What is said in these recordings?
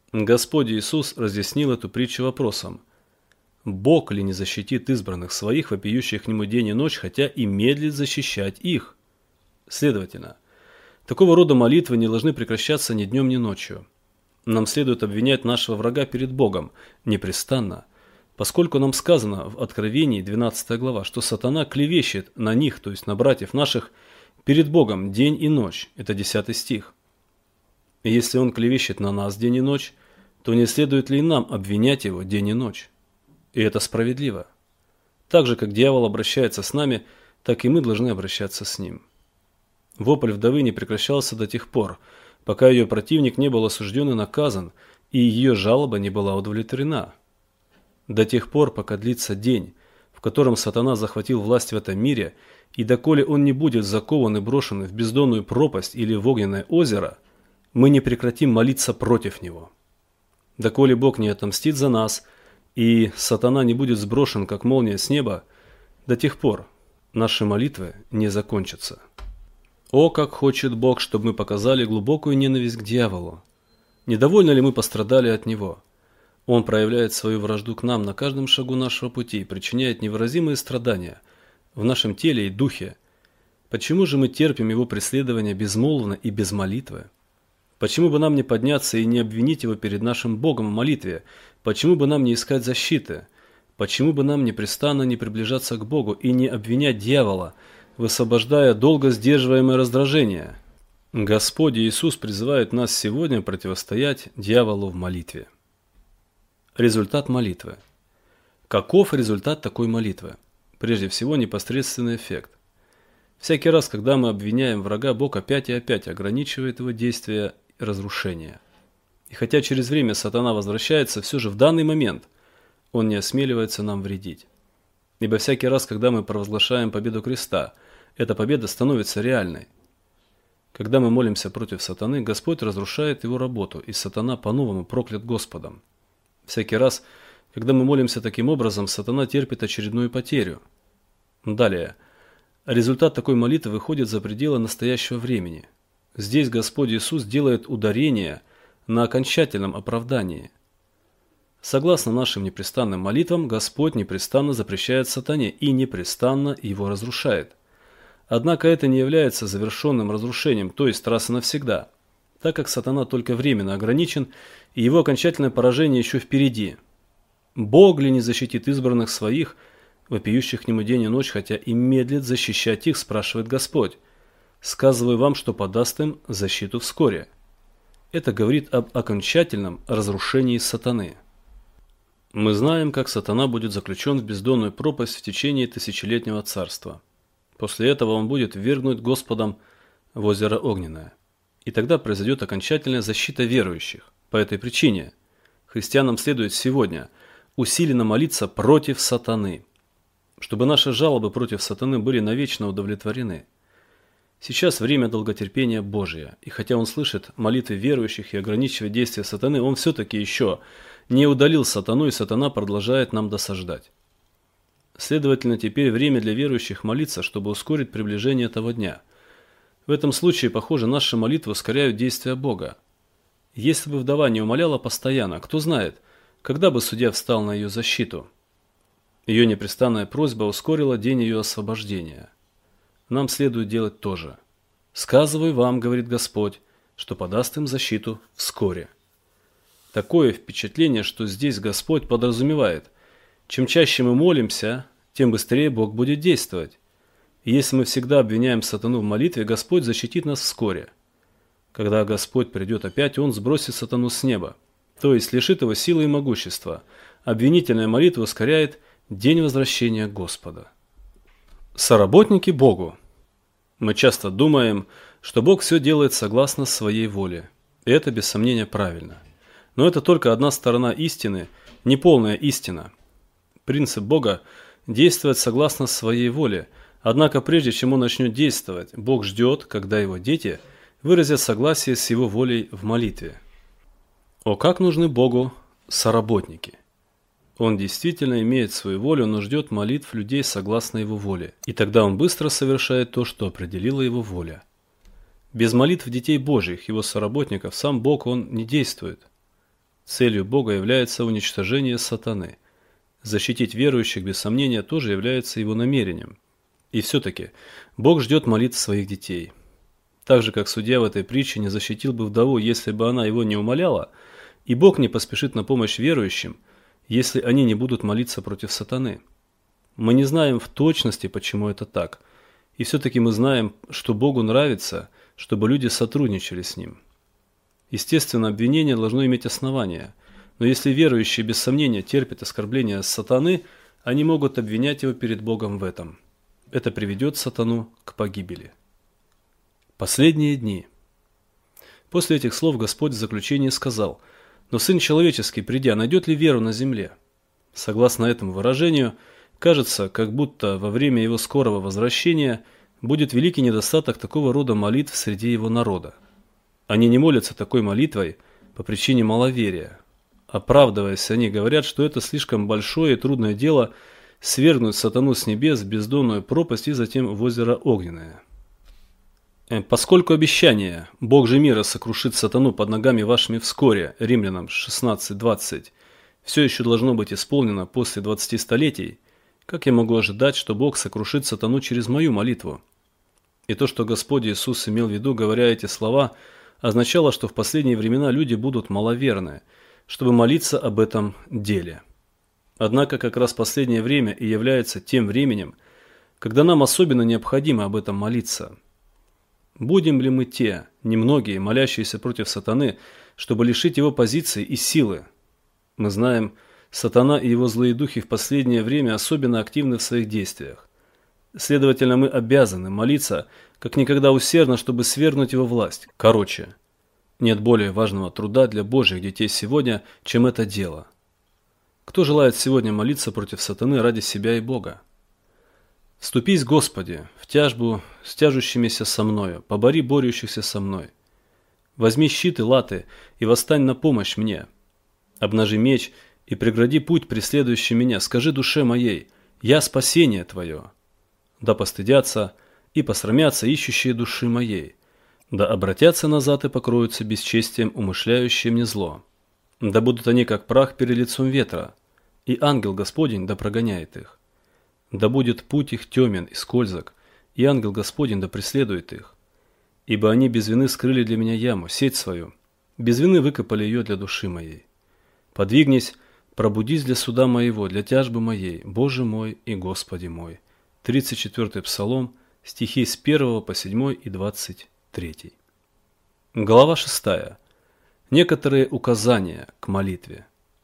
Господь Иисус разъяснил эту притчу вопросом: «Бог ли не защитит избранных своих, вопиющих к Нему день и ночь, хотя и медлит защищать их?» Следовательно, такого рода молитвы не должны прекращаться ни днем, ни ночью. Нам следует обвинять нашего врага перед Богом непрестанно, поскольку нам сказано в Откровении 12 глава, что сатана клевещет на них, то есть на братьев наших, перед Богом день и ночь. Это 10 стих. И если он клевещет на нас день и ночь, то не следует ли и нам обвинять его день и ночь? И это справедливо. Так же, как дьявол обращается с нами, так и мы должны обращаться с ним. Вопль вдовы не прекращался до тех пор, пока ее противник не был осужден и наказан, и ее жалоба не была удовлетворена. До тех пор, пока длится день, в котором сатана захватил власть в этом мире, и доколе он не будет закован и брошен в бездонную пропасть или в огненное озеро, мы не прекратим молиться против него. Доколе Бог не отомстит за нас, и сатана не будет сброшен, как молния с неба, до тех пор наши молитвы не закончатся. О, как хочет Бог, чтобы мы показали глубокую ненависть к дьяволу! Недовольны ли мы пострадали от него? Он проявляет свою вражду к нам на каждом шагу нашего пути, причиняет невыразимые страдания в нашем теле и духе. Почему же мы терпим его преследования безмолвно и без молитвы? Почему бы нам не подняться и не обвинить его перед нашим Богом в молитве? Почему бы нам не искать защиты? Почему бы нам непрестанно не приближаться к Богу и не обвинять дьявола, высвобождая долго сдерживаемое раздражение? Господь Иисус призывает нас сегодня противостоять дьяволу в молитве. Результат молитвы. Каков результат такой молитвы? Прежде всего, непосредственный эффект. Всякий раз, когда мы обвиняем врага, Бог опять и опять ограничивает его действия и разрушения. И хотя через время сатана возвращается, все же в данный момент он не осмеливается нам вредить. Ибо всякий раз, когда мы провозглашаем победу креста, эта победа становится реальной. Когда мы молимся против сатаны, Господь разрушает его работу, и сатана по-новому проклят Господом. Всякий раз, когда мы молимся таким образом, сатана терпит очередную потерю. Далее. Результат такой молитвы выходит за пределы настоящего времени. Здесь Господь Иисус делает ударение на окончательном оправдании. Согласно нашим непрестанным молитвам, Господь непрестанно запрещает сатане и непрестанно его разрушает. Однако это не является завершенным разрушением, то есть раз и навсегда, так как сатана только временно ограничен, и его окончательное поражение еще впереди. Бог ли не защитит избранных своих, вопиющих к нему день и ночь, хотя и медлит защищать их, спрашивает Господь. Сказываю вам, что подаст им защиту вскоре. Это говорит об окончательном разрушении сатаны. Мы знаем, как сатана будет заключен в бездонную пропасть в течение тысячелетнего царства. После этого он будет ввергнут Господом в озеро огненное. И тогда произойдет окончательная защита верующих. По этой причине христианам следует сегодня усиленно молиться против сатаны, чтобы наши жалобы против сатаны были навечно удовлетворены. Сейчас время долготерпения Божия, и хотя он слышит молитвы верующих и ограничивает действия сатаны, он все-таки еще не удалил сатану, и сатана продолжает нам досаждать. Следовательно, теперь время для верующих молиться, чтобы ускорить приближение этого дня. В этом случае, похоже, наши молитвы ускоряют действия Бога. Если бы вдова не умоляла постоянно, кто знает, когда бы судья встал на ее защиту? Ее непрестанная просьба ускорила день ее освобождения. Нам следует делать то же. «Сказываю вам, — говорит Господь, — что подаст им защиту вскоре». Такое впечатление, что здесь Господь подразумевает: чем чаще мы молимся, тем быстрее Бог будет действовать. И если мы всегда обвиняем сатану в молитве, Господь защитит нас вскоре. Когда Господь придет опять, Он сбросит сатану с неба, то есть лишит его силы и могущества. Обвинительная молитва ускоряет день возвращения Господа. Соработники Богу. Мы часто думаем, что Бог все делает согласно своей воле. И это, без сомнения, правильно. Но это только одна сторона истины, неполная истина. Принцип Бога – действовать согласно своей воле. Однако прежде чем Он начнет действовать, Бог ждет, когда Его дети выразят согласие с Его волей в молитве. О, как нужны Богу соработники! Он действительно имеет свою волю, но ждет молитв людей согласно Его воле. И тогда Он быстро совершает то, что определила Его воля. Без молитв детей Божьих, Его соработников, сам Бог Он не действует. Целью Бога является уничтожение сатаны. Защитить верующих, без сомнения, тоже является его намерением. И все-таки Бог ждет молитв своих детей. Так же, как судья в этой притче не защитил бы вдову, если бы она его не умоляла, и Бог не поспешит на помощь верующим, если они не будут молиться против сатаны. Мы не знаем в точности, почему это так, и все-таки мы знаем, что Богу нравится, чтобы люди сотрудничали с Ним. Естественно, обвинение должно иметь основания, но если верующие без сомнения терпят оскорбления сатаны, они могут обвинять его перед Богом в этом. Это приведет сатану к погибели. Последние дни. После этих слов Господь в заключении сказал: «Но Сын Человеческий, придя, найдет ли веру на земле?» Согласно этому выражению, кажется, как будто во время его скорого возвращения будет великий недостаток такого рода молитв среди его народа. Они не молятся такой молитвой по причине маловерия. Оправдываясь, они говорят, что это слишком большое и трудное дело свергнуть сатану с небес в бездонную пропасть и затем в озеро Огненное. Поскольку обещание «Бог же мира сокрушит сатану под ногами вашими вскоре» Римлянам 16:20 все еще должно быть исполнено после 20 столетий, как я могу ожидать, что Бог сокрушит сатану через мою молитву? И то, что Господь Иисус имел в виду, говоря эти слова, означало, что в последние времена люди будут маловерны, чтобы молиться об этом деле. Однако как раз последнее время и является тем временем, когда нам особенно необходимо об этом молиться. Будем ли мы те, немногие, молящиеся против сатаны, чтобы лишить его позиции и силы? Мы знаем, сатана и его злые духи в последнее время особенно активны в своих действиях. Следовательно, мы обязаны молиться как никогда усердно, чтобы свергнуть его власть. Короче, нет более важного труда для Божьих детей сегодня, чем это дело. Кто желает сегодня молиться против сатаны ради себя и Бога? «Вступись, Господи, в тяжбу с тяжущимися со мною, побори борющихся со мной. Возьми щит и латы, и восстань на помощь мне. Обнажи меч и прегради путь преследующий меня. Скажи душе моей: я спасение Твое. Да постыдятся и посрамятся ищущие души моей. Да обратятся назад и покроются бесчестием, умышляющие мне зло. Да будут они, как прах перед лицом ветра, и ангел Господень да прогоняет их. Да будет путь их темен и скользок, и ангел Господень да преследует их. Ибо они без вины скрыли для меня яму, сеть свою, без вины выкопали ее для души моей. Подвигнись, пробудись для суда моего, для тяжбы моей, Боже мой и Господи мой». 34-й Псалом, стихи с 1 по 7 и 23. Глава 6. Некоторые указания к молитве.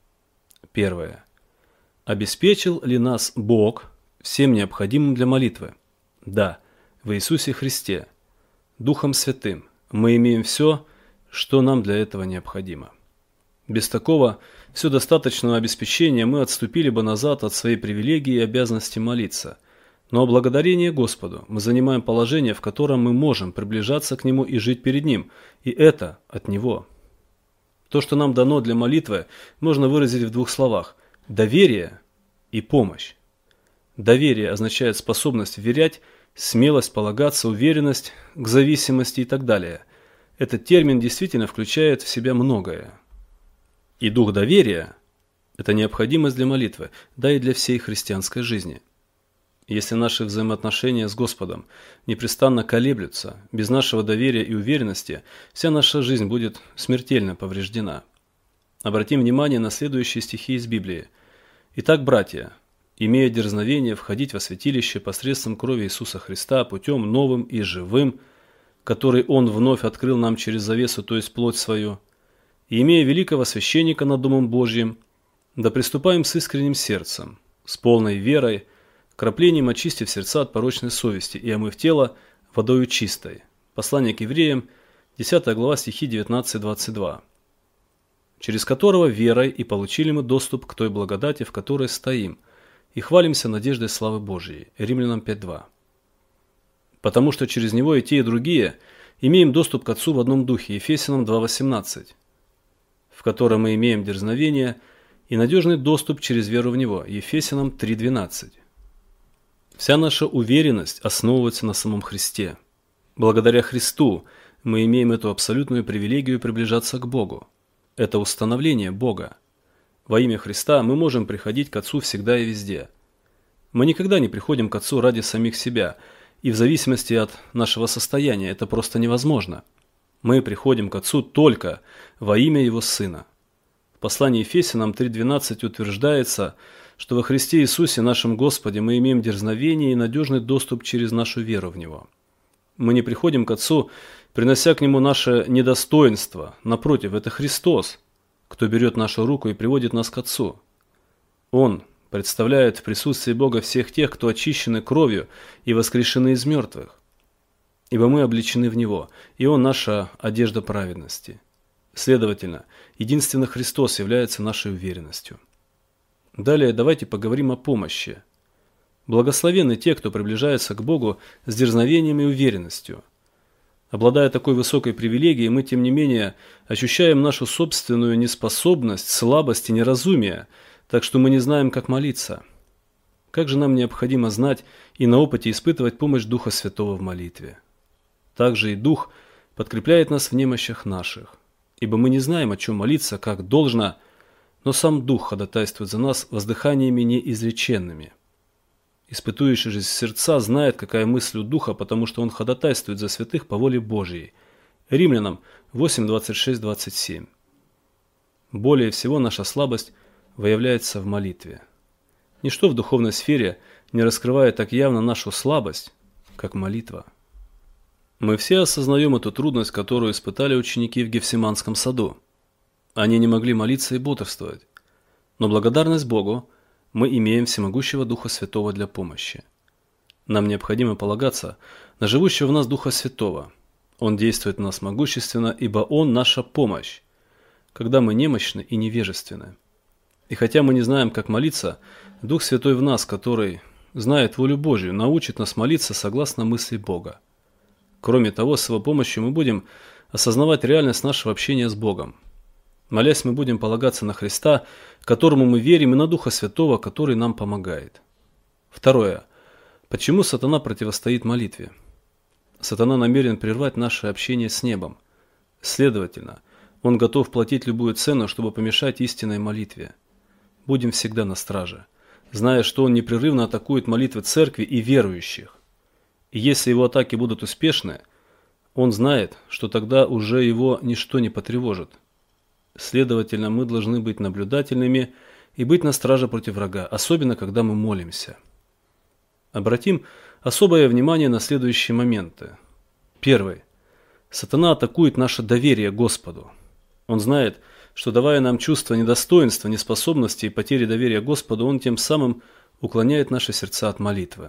1. Обеспечил ли нас Бог всем необходимым для молитвы? Да, в Иисусе Христе, Духом Святым, мы имеем все, что нам для этого необходимо. Без такого все достаточного обеспечения мы отступили бы назад от своей привилегии и обязанности молиться. Но благодарение Господу мы занимаем положение, в котором мы можем приближаться к Нему и жить перед Ним, и это от Него. То, что нам дано для молитвы, можно выразить в двух словах: доверие и помощь. Доверие означает способность верять, смелость полагаться, уверенность к зависимости и так далее. Этот термин действительно включает в себя многое. И дух доверия – это необходимость для молитвы, да и для всей христианской жизни. Если наши взаимоотношения с Господом непрестанно колеблются, без нашего доверия и уверенности, вся наша жизнь будет смертельно повреждена. Обратим внимание на следующие стихи из Библии. «Итак, братья, имея дерзновение входить во святилище посредством крови Иисуса Христа путем новым и живым, который Он вновь открыл нам через завесу, то есть плоть свою, и имея великого священника над Домом Божьим, да приступаем с искренним сердцем, с полной верой, краплением очистив сердца от порочной совести и омыв тело водою чистой». Послание к евреям, 10 глава, стихи 19-22. «Через которого верой и получили мы доступ к той благодати, в которой стоим, и хвалимся надеждой славы Божией». Римлянам 5:2. «Потому что через него и те, и другие имеем доступ к Отцу в одном духе». Ефесянам 2:18. «В котором мы имеем дерзновение и надежный доступ через веру в него». Ефесянам 3:12. Вся наша уверенность основывается на самом Христе. Благодаря Христу мы имеем эту абсолютную привилегию приближаться к Богу. – это установление Бога. Во имя Христа мы можем приходить к Отцу всегда и везде. Мы никогда не приходим к Отцу ради самих себя, и в зависимости от нашего состояния это просто невозможно. Мы приходим к Отцу только во имя Его Сына. В послании Ефесянам 3:12 утверждается, что во Христе Иисусе, нашем Господе, мы имеем дерзновение и надежный доступ через нашу веру в Него. Мы не приходим к Отцу, принося к Нему наше недостоинство. Напротив, это Христос, кто берет нашу руку и приводит нас к Отцу. Он представляет в присутствии Бога всех тех, кто очищены кровью и воскрешены из мертвых. Ибо мы облечены в Него, и Он наша одежда праведности. Следовательно, единственно Христос является нашей уверенностью. Далее давайте поговорим о помощи. Благословенны те, кто приближается к Богу с дерзновением и уверенностью. Обладая такой высокой привилегией, мы, тем не менее, ощущаем нашу собственную неспособность, слабость и неразумие, так что мы не знаем, как молиться. Как же нам необходимо знать и на опыте испытывать помощь Духа Святого в молитве. Также и Дух подкрепляет нас в немощах наших, ибо мы не знаем, о чем молиться, как должно, но сам Дух ходатайствует за нас воздыханиями неизреченными. Испытующий же сердца знает, какая мысль у Духа, потому что он ходатайствует за святых по воле Божьей. Римлянам 8:26-27. Более всего наша слабость выявляется в молитве. Ничто в духовной сфере не раскрывает так явно нашу слабость, как молитва. Мы все осознаем эту трудность, которую испытали ученики в Гефсиманском саду. Они не могли молиться и бодрствовать. Но благодарность Богу, мы имеем всемогущего Духа Святого для помощи. Нам необходимо полагаться на живущего в нас Духа Святого. Он действует в нас могущественно, ибо Он наша помощь, когда мы немощны и невежественны. И хотя мы не знаем, как молиться, Дух Святой в нас, который знает волю Божью, научит нас молиться согласно мысли Бога. Кроме того, с Его помощью мы будем осознавать реальность нашего общения с Богом. Молясь, мы будем полагаться на Христа, которому мы верим, и на Духа Святого, который нам помогает. Второе. Почему сатана противостоит молитве? Сатана намерен прервать наше общение с небом. Следовательно, он готов платить любую цену, чтобы помешать истинной молитве. Будем всегда на страже, зная, что он непрерывно атакует молитвы церкви и верующих. И если его атаки будут успешны, он знает, что тогда уже его ничто не потревожит. Следовательно, мы должны быть наблюдательными и быть на страже против врага, особенно когда мы молимся. Обратим особое внимание на следующие моменты. Первый. Сатана атакует наше доверие Господу. Он знает, что давая нам чувство недостоинства, неспособности и потери доверия Господу, он тем самым уклоняет наши сердца от молитвы.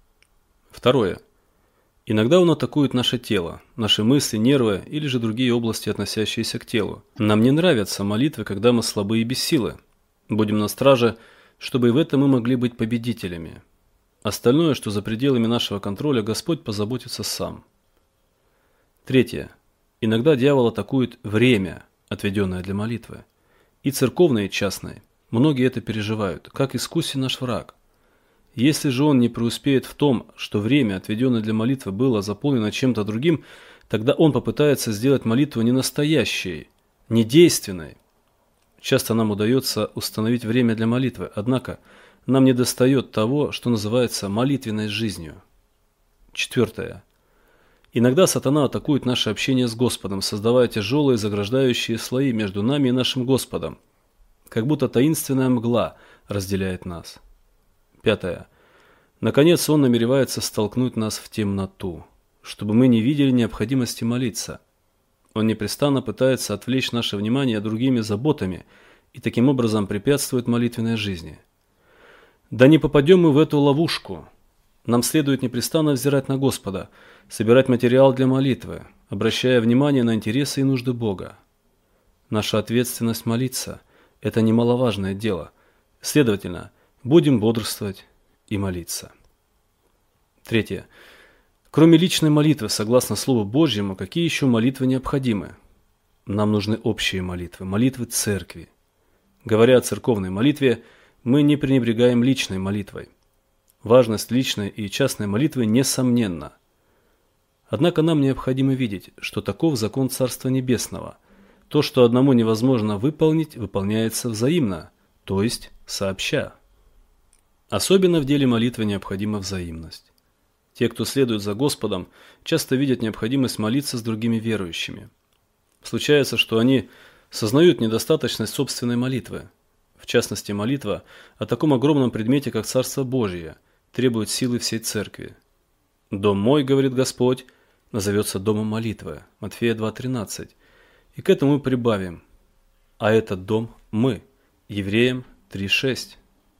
Второе. Иногда он атакует наше тело, наши мысли, нервы или же другие области, относящиеся к телу. Нам не нравятся молитвы, когда мы слабы и без силы. Будем на страже, чтобы и в этом мы могли быть победителями. Остальное, что за пределами нашего контроля, Господь позаботится сам. Третье. Иногда дьявол атакует время, отведенное для молитвы. И церковное, и частное. Многие это переживают, как искусен наш враг. Если же он не преуспеет в том, что время, отведенное для молитвы, было заполнено чем-то другим, тогда он попытается сделать молитву не настоящей, не действенной. Часто нам удается установить время для молитвы, однако нам недостает того, что называется молитвенной жизнью. Четвертое. Иногда сатана атакует наше общение с Господом, создавая тяжелые заграждающие слои между нами и нашим Господом, как будто таинственная мгла разделяет нас. Пятое. Наконец, он намеревается столкнуть нас в темноту, чтобы мы не видели необходимости молиться. Он непрестанно пытается отвлечь наше внимание другими заботами и таким образом препятствует молитвенной жизни. Да не попадем мы в эту ловушку. Нам следует непрестанно взирать на Господа, собирать материал для молитвы, обращая внимание на интересы и нужды Бога. Наша ответственность молиться – это немаловажное дело. Следовательно, будем бодрствовать и молиться. Третье. Кроме личной молитвы, согласно Слову Божьему, какие еще молитвы необходимы? Нам нужны общие молитвы, молитвы церкви. Говоря о церковной молитве, мы не пренебрегаем личной молитвой. Важность личной и частной молитвы несомненна. Однако нам необходимо видеть, что таков закон Царства Небесного. То, что одному невозможно выполнить, выполняется взаимно, то есть сообща. Особенно в деле молитвы необходима взаимность. Те, кто следует за Господом, часто видят необходимость молиться с другими верующими. Случается, что они сознают недостаточность собственной молитвы. В частности, молитва о таком огромном предмете, как Царство Божие, требует силы всей церкви. «Дом мой, — говорит Господь, — назовется домом молитвы» Матфея 2:13. И к этому мы прибавим: «А этот дом мы» Евреям 3:6.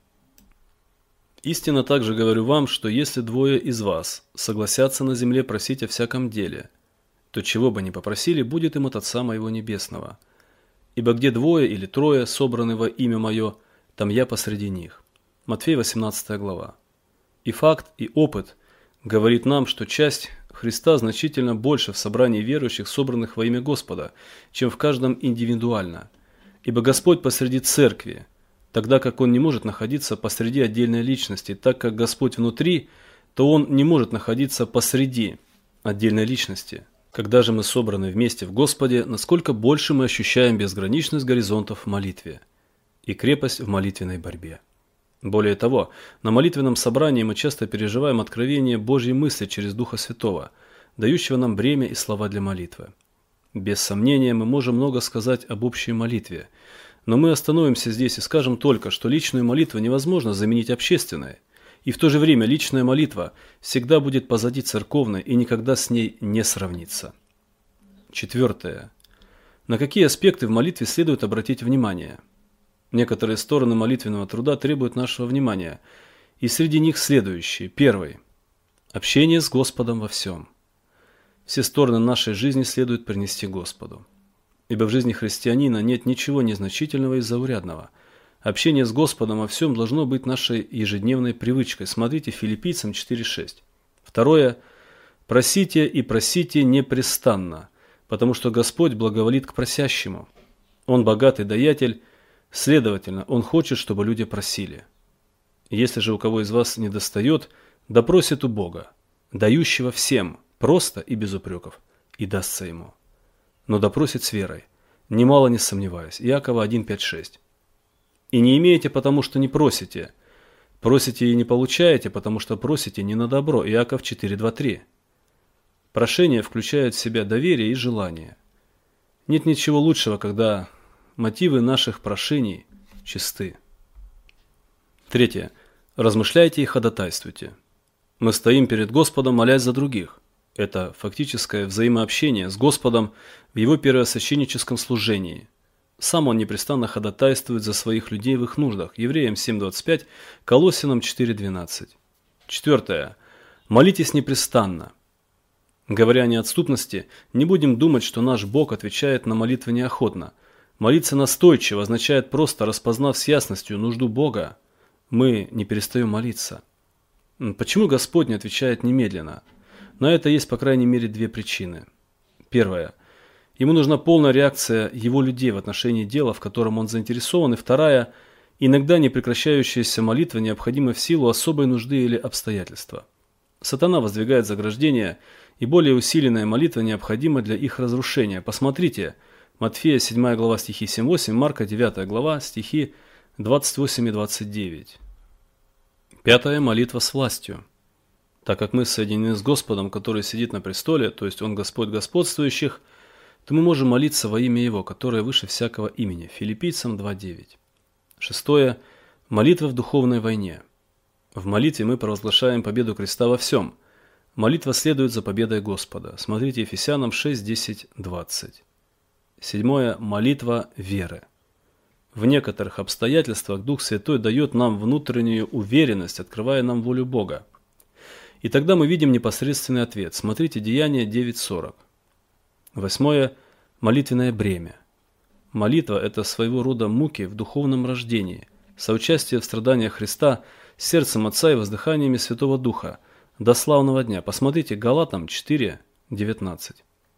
Истинно также говорю вам, что если двое из вас согласятся на земле просить о всяком деле, то чего бы ни попросили, будет им от Отца моего Небесного. Ибо где двое или трое собраны во имя мое, там я посреди них». Матфея 18 глава. И факт, и опыт говорит нам, что часть Христа значительно больше в собрании верующих, собранных во имя Господа, чем в каждом индивидуально. Ибо Господь посреди церкви, тогда как Он не может находиться посреди отдельной личности. Так как Господь внутри, то Он не может находиться посреди отдельной личности. Когда же мы собраны вместе в Господе, насколько больше мы ощущаем безграничность горизонтов в молитве и крепость в молитвенной борьбе. Более того, на молитвенном собрании мы часто переживаем откровение Божьей мысли через Духа Святого, дающего нам бремя и слова для молитвы. Без сомнения, мы можем много сказать об общей молитве, но мы остановимся здесь и скажем только, что личную молитву невозможно заменить общественной, и в то же время личная молитва всегда будет позади церковной и никогда с ней не сравнится. Четвертое. На какие аспекты в молитве следует обратить внимание? Некоторые стороны молитвенного труда требуют нашего внимания, и среди них следующие. Первый. Общение с Господом во всем. Все стороны нашей жизни следует принести Господу. Ибо в жизни христианина нет ничего незначительного и заурядного. Общение с Господом во всем должно быть нашей ежедневной привычкой. Смотрите Филиппийцам 4:6. Второе. Просите и просите непрестанно, потому что Господь благоволит к просящему. Он богатый даятель, следовательно, Он хочет, чтобы люди просили. Если же у кого из вас недостает, да просит у Бога, дающего всем, просто и без упреков, и дастся ему. Но да просит с верой, немало не сомневаясь. Иакова 1:5-6. И не имеете, потому что не просите. Просите и не получаете, потому что просите не на добро. Иаков 4:2-3. Прошение включает в себя доверие и желание. Нет ничего лучшего, когда мотивы наших прошений чисты. Третье. Размышляйте и ходатайствуйте. Мы стоим перед Господом, молясь за других. Это фактическое взаимообщение с Господом в Его первосвященническом служении. Сам Он непрестанно ходатайствует за своих людей в их нуждах. Евреям 7:25, Колоссянам 4:12. Четвертое. Молитесь непрестанно. Говоря о неотступности, не будем думать, что наш Бог отвечает на молитвы неохотно. Молиться настойчиво означает просто, распознав с ясностью нужду Бога, мы не перестаем молиться. Почему Господь не отвечает немедленно? На это есть по крайней мере две причины. Первая. Ему нужна полная реакция Его людей в отношении дела, в котором Он заинтересован. И вторая. Иногда непрекращающаяся молитва необходима в силу особой нужды или обстоятельства. Сатана воздвигает заграждения, и более усиленная молитва необходима для их разрушения. Посмотрите, Матфея 7 глава стихи 7-8, Марка 9 глава стихи 28 и 29. Пятая. Молитва с властью. Так как мы соединены с Господом, который сидит на престоле, то есть Он Господь господствующих, то мы можем молиться во имя Его, которое выше всякого имени. Филиппийцам 2:9. Шестое. Молитва в духовной войне. В молитве мы провозглашаем победу креста во всем. Молитва следует за победой Господа. Смотрите Ефесянам 6:10-20. Седьмое. Молитва веры. В некоторых обстоятельствах Дух Святой дает нам внутреннюю уверенность, открывая нам волю Бога. И тогда мы видим непосредственный ответ. Смотрите Деяния 9:40. Восьмое. Молитвенное бремя. Молитва – это своего рода муки в духовном рождении, соучастие в страданиях Христа с сердцем Отца и воздыханиями Святого Духа до славного дня. Посмотрите Галатам 4:19.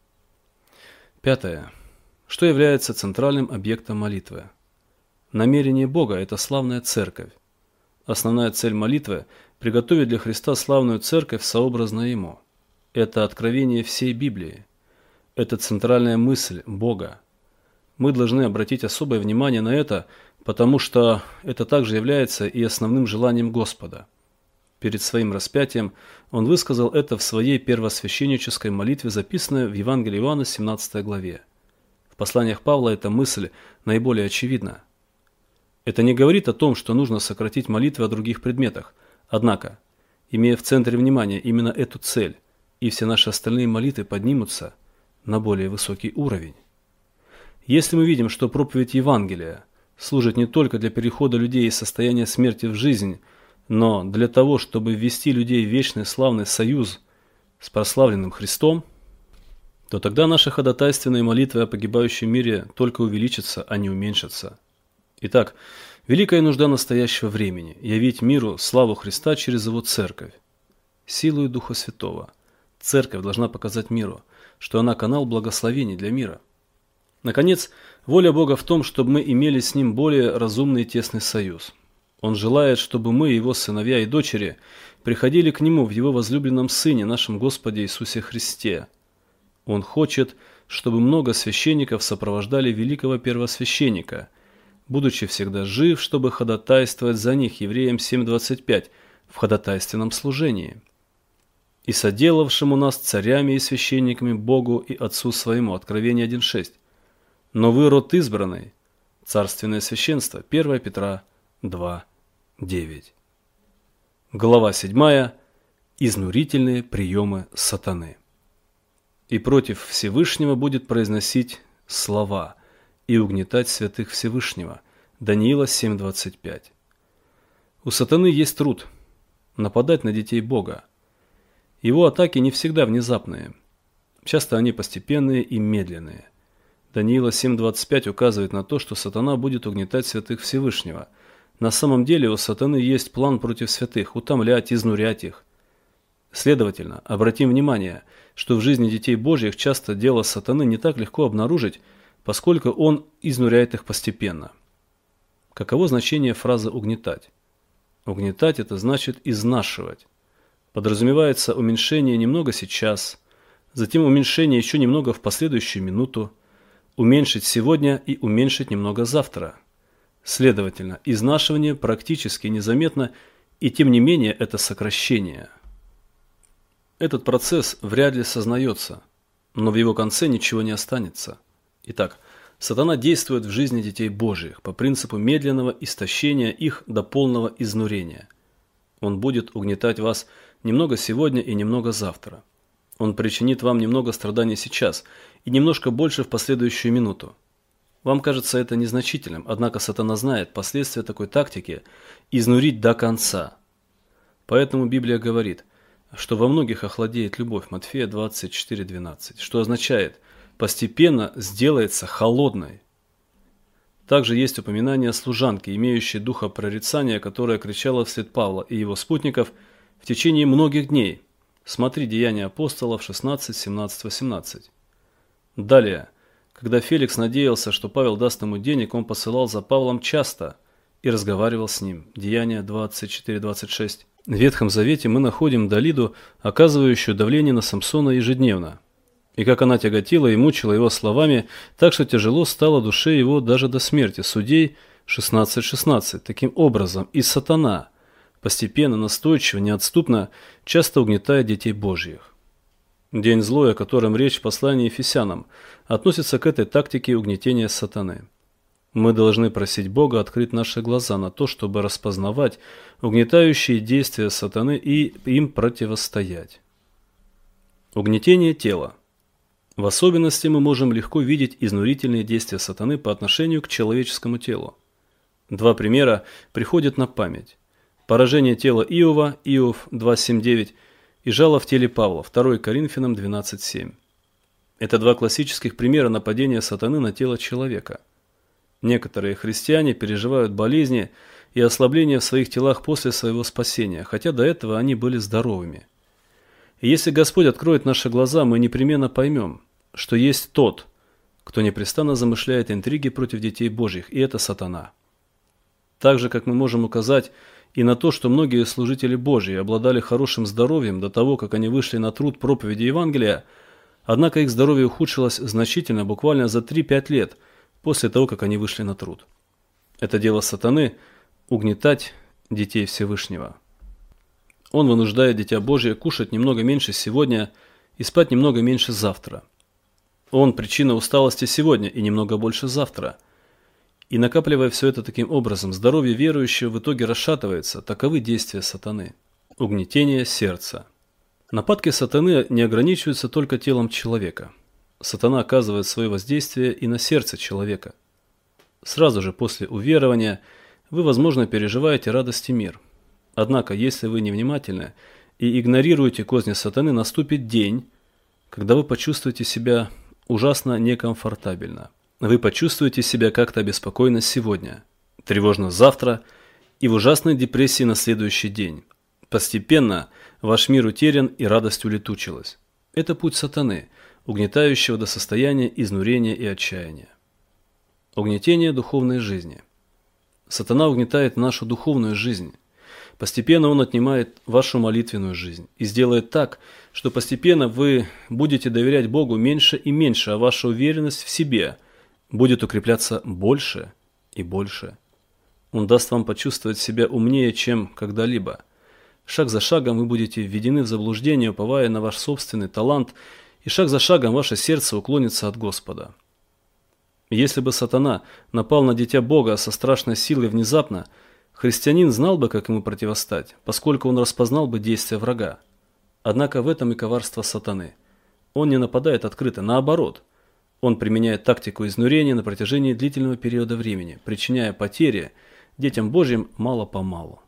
Пятое. Что является центральным объектом молитвы? Намерение Бога – это славная церковь. Основная цель молитвы – приготовить для Христа славную церковь, сообразно Ему. Это откровение всей Библии. Это центральная мысль Бога. Мы должны обратить особое внимание на это, потому что это также является и основным желанием Господа. Перед своим распятием Он высказал это в своей первосвященнической молитве, записанной в Евангелии Иоанна, 17 главе. В посланиях Павла эта мысль наиболее очевидна. Это не говорит о том, что нужно сократить молитвы о других предметах. Однако, имея в центре внимания именно эту цель, и все наши остальные молитвы поднимутся на более высокий уровень. Если мы видим, что проповедь Евангелия служит не только для перехода людей из состояния смерти в жизнь, но для того, чтобы ввести людей в вечный славный союз с прославленным Христом, то тогда наши ходатайственные молитвы о погибающем мире только увеличатся, а не уменьшатся. Итак, великая нужда настоящего времени – явить миру славу Христа через Его Церковь. Силою Духа Святого Церковь должна показать миру, что она канал благословений для мира. Наконец, воля Бога в том, чтобы мы имели с Ним более разумный и тесный союз. Он желает, чтобы мы, Его сыновья и дочери, приходили к Нему в Его возлюбленном Сыне, нашем Господе Иисусе Христе. Он хочет, чтобы много священников сопровождали великого первосвященника, будучи всегда жив, чтобы ходатайствовать за них, Евреям 7:25, в ходатайственном служении. И соделавшему нас царями и священниками Богу и Отцу своему, Откровение 1:6. Но вы род избранный, царственное священство, 1 Петра 2:9. Глава 7. Изнурительные приемы сатаны. И против Всевышнего будет произносить слова и угнетать святых Всевышнего. Даниила 7:25. У сатаны есть труд – нападать на детей Бога. Его атаки не всегда внезапные. Часто они постепенные и медленные. Даниила 7:25 указывает на то, что сатана будет угнетать святых Всевышнего. На самом деле у сатаны есть план против святых – утомлять, изнурять их. Следовательно, обратим внимание, что в жизни детей Божьих часто дело сатаны не так легко обнаружить, поскольку он изнуряет их постепенно. Каково значение фразы «угнетать»? Угнетать – это значит изнашивать. Подразумевается уменьшение немного сейчас, затем уменьшение еще немного в последующую минуту, уменьшить сегодня и уменьшить немного завтра. Следовательно, изнашивание практически незаметно, и тем не менее это сокращение. Этот процесс вряд ли сознается, но в его конце ничего не останется. Итак, сатана действует в жизни детей Божьих по принципу медленного истощения их до полного изнурения. Он будет угнетать вас немного сегодня и немного завтра. Он причинит вам немного страданий сейчас и немножко больше в последующую минуту. Вам кажется это незначительным, однако сатана знает последствия такой тактики – изнурить до конца. Поэтому Библия говорит, что во многих охладеет любовь, Матфея 24:12, что означает постепенно сделается холодной. Также есть упоминание о служанке, имеющей духа прорицания, которая кричала вслед Павла и его спутников в течение многих дней. Смотри Деяния апостолов 16, 17, 18. Далее, когда Феликс надеялся, что Павел даст ему денег, он посылал за Павлом часто и разговаривал с ним. Деяния 24-26. В Ветхом Завете мы находим Далиду, оказывающую давление на Самсона ежедневно. И как она тяготила и мучила его словами, так что тяжело стало душе его даже до смерти. Судей 16:16. Таким образом, и сатана постепенно, настойчиво, неотступно часто угнетает детей Божьих. День злой, о котором речь в послании Ефесянам, относится к этой тактике угнетения сатаны. Мы должны просить Бога открыть наши глаза на то, чтобы распознавать угнетающие действия сатаны и им противостоять. Угнетение тела. В особенности мы можем легко видеть изнурительные действия сатаны по отношению к человеческому телу. Два примера приходят на память. Поражение тела Иова, Иов 2:7-9, и жало в теле Павла, 2 Коринфянам 12:7. Это два классических примера нападения сатаны на тело человека. Некоторые христиане переживают болезни и ослабления в своих телах после своего спасения, хотя до этого они были здоровыми. И если Господь откроет наши глаза, мы непременно поймем, что есть тот, кто непрестанно замышляет интриги против детей Божьих, и это сатана. Так же, как мы можем указать и на то, что многие служители Божьи обладали хорошим здоровьем до того, как они вышли на труд проповеди Евангелия, однако их здоровье ухудшилось значительно буквально за 3-5 лет после того, как они вышли на труд. Это дело сатаны – угнетать детей Всевышнего. Он вынуждает Дитя Божие кушать немного меньше сегодня и спать немного меньше завтра. Он – причина усталости сегодня и немного больше завтра. И накапливая все это таким образом, здоровье верующего в итоге расшатывается. Таковы действия сатаны. Угнетение сердца. Нападки сатаны не ограничиваются только телом человека. Сатана оказывает свое воздействие и на сердце человека. Сразу же после уверования вы, возможно, переживаете радость и мир. Однако, если вы невнимательны и игнорируете козни сатаны, наступит день, когда вы почувствуете себя ужасно некомфортабельно. Вы почувствуете себя как-то обеспокоенно сегодня, тревожно завтра и в ужасной депрессии на следующий день. Постепенно ваш мир утерян и радость улетучилась. Это путь сатаны, угнетающего до состояния изнурения и отчаяния. Угнетение духовной жизни. Сатана угнетает нашу духовную жизнь. Постепенно он отнимает вашу молитвенную жизнь и сделает так, что постепенно вы будете доверять Богу меньше и меньше, а ваша уверенность в себе будет укрепляться больше и больше. Он даст вам почувствовать себя умнее, чем когда-либо. Шаг за шагом вы будете введены в заблуждение, уповая на ваш собственный талант, и шаг за шагом ваше сердце уклонится от Господа. Если бы сатана напал на дитя Бога со страшной силой внезапно, христианин знал бы, как ему противостать, поскольку он распознал бы действия врага. Однако в этом и коварство сатаны. Он не нападает открыто, наоборот. Он применяет тактику изнурения на протяжении длительного периода времени, причиняя потери детям Божьим мало-помалу.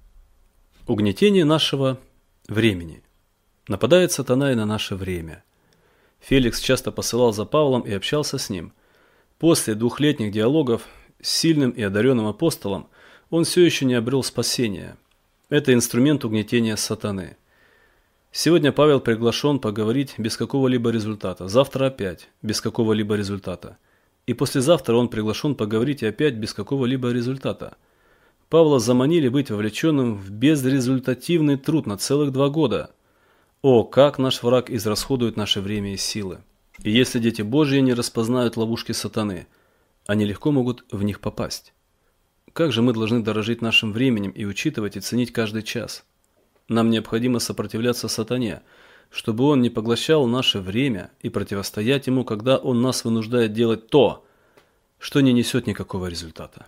Угнетение нашего времени. Нападает сатана и на наше время. Феликс часто посылал за Павлом и общался с ним. После 2-летних диалогов с сильным и одаренным апостолом он все еще не обрел спасения. Это инструмент угнетения сатаны. Сегодня Павел приглашен поговорить без какого-либо результата, завтра опять без какого-либо результата. И послезавтра он приглашен поговорить опять без какого-либо результата. Павла заманили быть вовлеченным в безрезультативный труд на целых 2 года. О, как наш враг израсходует наше время и силы! И если дети Божьи не распознают ловушки сатаны, они легко могут в них попасть. Как же мы должны дорожить нашим временем и учитывать и ценить каждый час? Нам необходимо сопротивляться сатане, чтобы он не поглощал наше время и противостоять ему, когда он нас вынуждает делать то, что не несет никакого результата.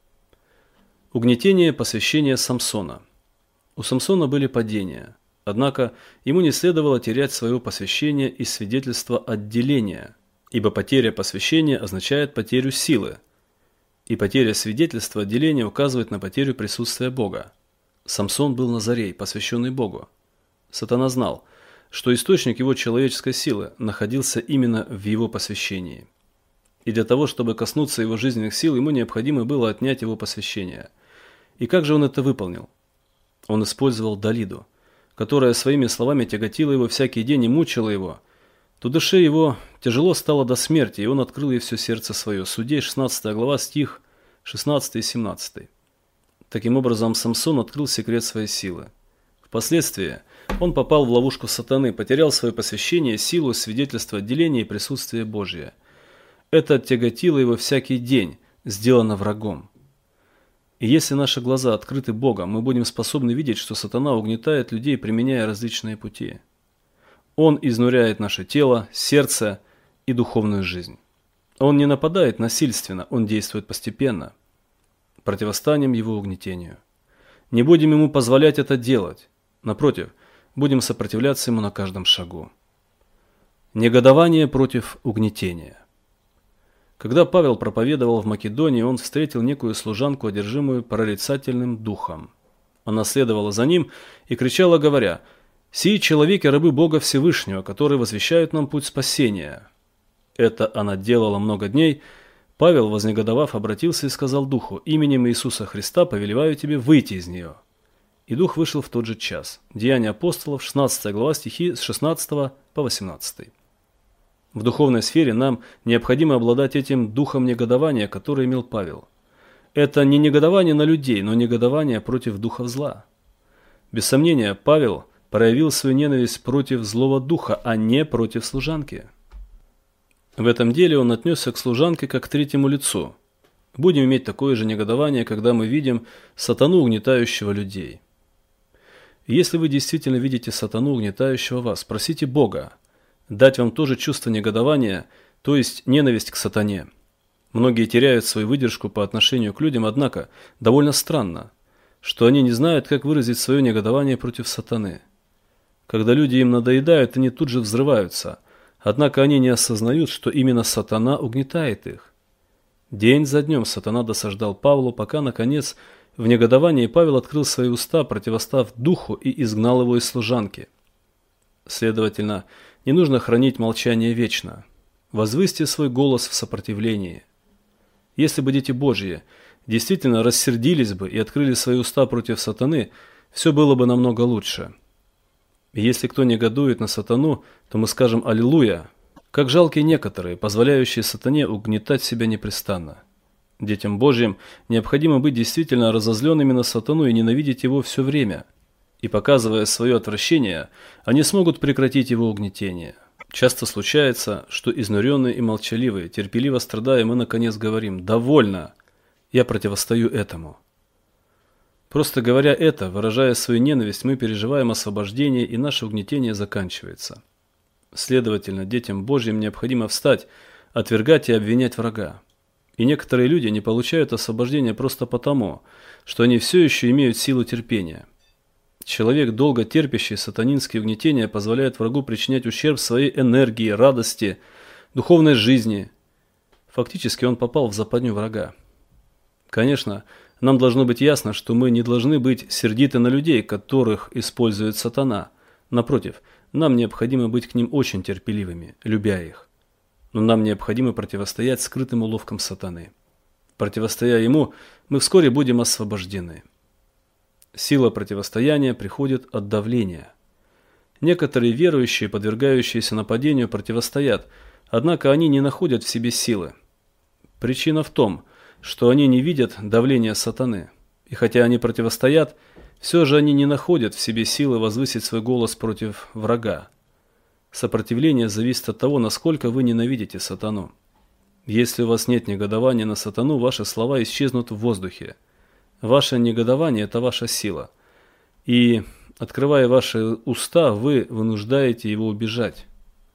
Угнетение посвящения Самсона. У Самсона были падения, однако ему не следовало терять своего посвящения и свидетельства отделения, ибо потеря посвящения означает потерю силы, и потеря свидетельства отделения указывает на потерю присутствия Бога. Самсон был Назарей, посвященный Богу. Сатана знал, что источник его человеческой силы находился именно в его посвящении. И для того, чтобы коснуться его жизненных сил, ему необходимо было отнять его посвящение. И как же он это выполнил? Он использовал Далиду, которая своими словами тяготила его всякий день и мучила его. То душе его тяжело стало до смерти, и он открыл ей все сердце свое. Судей 16 глава, стих 16 и 17. Таким образом, Самсон открыл секрет своей силы. Впоследствии он попал в ловушку сатаны, потерял свое посвящение, силу, свидетельство отделения и присутствие Божие. Это тяготило его всякий день, сделано врагом. И если наши глаза открыты Богом, мы будем способны видеть, что сатана угнетает людей, применяя различные пути. Он изнуряет наше тело, сердце и духовную жизнь. Он не нападает насильственно, он действует постепенно. Противостанем его угнетению. Не будем ему позволять это делать. Напротив, будем сопротивляться ему на каждом шагу. Негодование против угнетения. Когда Павел проповедовал в Македонии, он встретил некую служанку, одержимую прорицательным духом. Она следовала за ним и кричала, говоря: «Сии человеки рабы Бога Всевышнего, которые возвещают нам путь спасения». Это она делала много дней. Павел, вознегодовав, обратился и сказал духу: «Именем Иисуса Христа повелеваю тебе выйти из нее». И дух вышел в тот же час. Деяния апостолов, 16 глава, стихи с 16 по 18. В духовной сфере нам необходимо обладать этим духом негодования, который имел Павел. Это не негодование на людей, но негодование против духов зла. Без сомнения, Павел проявил свою ненависть против злого духа, а не против служанки. В этом деле он отнесся к служанке как к третьему лицу. Будем иметь такое же негодование, когда мы видим сатану, угнетающего людей. Если вы действительно видите сатану, угнетающего вас, просите Бога дать вам тоже чувство негодования, то есть ненависть к сатане. Многие теряют свою выдержку по отношению к людям, однако довольно странно, что они не знают, как выразить свое негодование против сатаны. Когда люди им надоедают, они тут же взрываются, однако они не осознают, что именно сатана угнетает их. День за днем сатана досаждал Павлу, пока, наконец, в негодовании Павел открыл свои уста, противостав духу, и изгнал его из служанки. Следовательно, не нужно хранить молчание вечно. Возвысьте свой голос в сопротивлении. Если бы дети Божьи действительно рассердились бы и открыли свои уста против сатаны, все было бы намного лучше. И если кто негодует на сатану, то мы скажем «Аллилуйя», как жалкие некоторые, позволяющие сатане угнетать себя непрестанно. Детям Божьим необходимо быть действительно разозленными на сатану и ненавидеть его все время. И показывая свое отвращение, они смогут прекратить его угнетение. Часто случается, что изнуренные и молчаливые, терпеливо страдая, мы наконец говорим «Довольно! Я противостою этому». Просто говоря это, выражая свою ненависть, мы переживаем освобождение, и наше угнетение заканчивается. Следовательно, детям Божьим необходимо встать, отвергать и обвинять врага. И некоторые люди не получают освобождения просто потому, что они все еще имеют силу терпения. Человек, долго терпящий сатанинские угнетения, позволяет врагу причинять ущерб своей энергии, радости, духовной жизни. Фактически он попал в западню врага. Конечно, нам должно быть ясно, что мы не должны быть сердиты на людей, которых использует сатана. Напротив, нам необходимо быть к ним очень терпеливыми, любя их. Но нам необходимо противостоять скрытым уловкам сатаны. Противостоя ему, мы вскоре будем освобождены. Сила противостояния приходит от давления. Некоторые верующие, подвергающиеся нападению, противостоят, однако они не находят в себе силы. Причина в том, что они не видят давления сатаны. И хотя они противостоят, все же они не находят в себе силы возвысить свой голос против врага. Сопротивление зависит от того, насколько вы ненавидите сатану. Если у вас нет негодования на сатану, ваши слова исчезнут в воздухе. Ваше негодование – это ваша сила. И, открывая ваши уста, вы вынуждаете его убежать.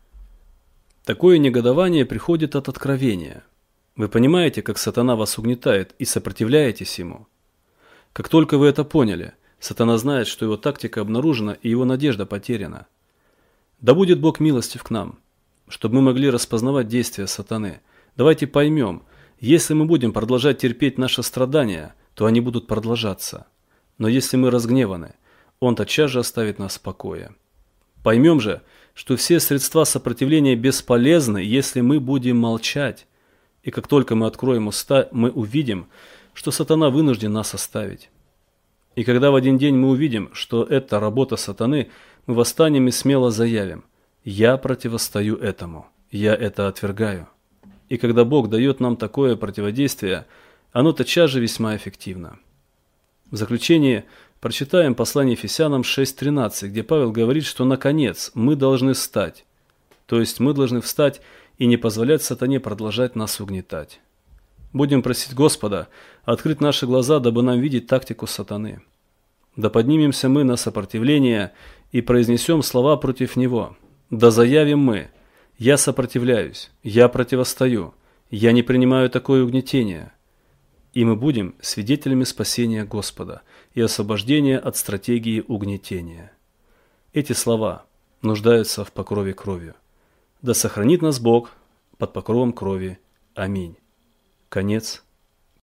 Такое негодование приходит от откровения. Вы понимаете, как сатана вас угнетает, и сопротивляетесь ему. Как только вы это поняли, сатана знает, что его тактика обнаружена и его надежда потеряна. Да будет Бог милостив к нам, чтобы мы могли распознавать действия сатаны. Давайте поймем, если мы будем продолжать терпеть наши страдания, то они будут продолжаться. Но если мы разгневаны, он тотчас же оставит нас в покое. Поймем же, что все средства сопротивления бесполезны, если мы будем молчать. И как только мы откроем уста, мы увидим, что сатана вынужден нас оставить. И когда в один день мы увидим, что это работа сатаны, мы восстанем и смело заявим: «Я противостою этому, я это отвергаю». И когда Бог дает нам такое противодействие, оно тотчас же весьма эффективно. В заключение прочитаем послание Ефесянам 6:13, где Павел говорит, что наконец мы должны встать. То есть мы должны встать и не позволять сатане продолжать нас угнетать. Будем просить Господа открыть наши глаза, дабы нам видеть тактику сатаны. Да поднимемся мы на сопротивление и произнесем слова против него. Да заявим мы: «Я сопротивляюсь, я противостою, я не принимаю такое угнетение». И мы будем свидетелями спасения Господа и освобождения от стратегии угнетения. Эти слова нуждаются в покрове кровью. Да сохранит нас Бог под покровом крови. Аминь. Конец